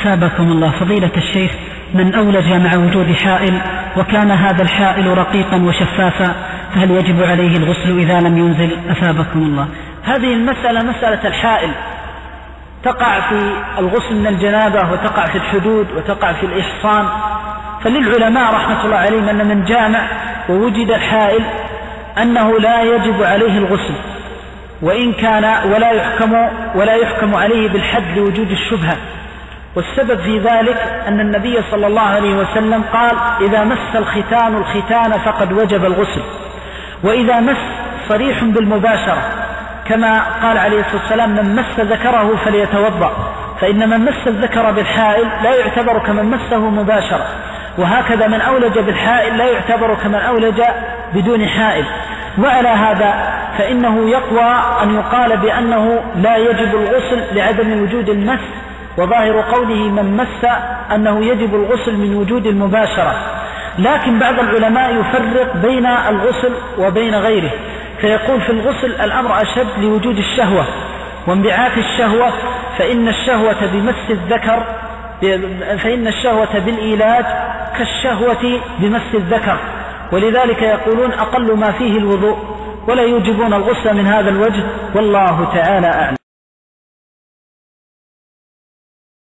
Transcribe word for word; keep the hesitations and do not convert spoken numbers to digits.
أثابكم الله فضيلة الشيخ، من أولج مع وجود حائل وكان هذا الحائل رقيقا وشفافا فهل يجب عليه الغسل إذا لم ينزل؟ أثابكم الله. هذه المسألة مسألة الحائل تقع في الغسل من الجنابة وتقع في الحدود وتقع في الإحصان، فللعلماء رحمة الله عليهم أن من جامع ووجد الحائل أنه لا يجب عليه الغسل، وإن كان ولا يحكم ولا يحكم عليه بالحد لوجود الشبهة. والسبب في ذلك أن النبي صلى الله عليه وسلم قال: إذا مس الختان الختان فقد وجب الغسل. وإذا مس صريح بالمباشرة كما قال عليه الصلاة والسلام: من مس ذكره فليتوضأ، فإن من مس الذكر بالحائل لا يعتبر كمن مسه مباشرة، وهكذا من أولج بالحائل لا يعتبر كمن أولج بدون حائل. وعلى هذا فإنه يقوى أن يقال بأنه لا يجب الغسل لعدم وجود المس، وظاهر قوله من مس أنه يجب الغسل من وجود المباشرة. لكن بعض العلماء يفرق بين الغسل وبين غيره، فيقول في الغسل الأمر أشد لوجود الشهوة وانبعاث الشهوة، فإن الشهوة بمس الذكر فإن الشهوة بالإيلاج كالشهوة بمس الذكر، ولذلك يقولون أقل ما فيه الوضوء، ولا يوجبون الغسل من هذا الوجه، والله تعالى أعلم.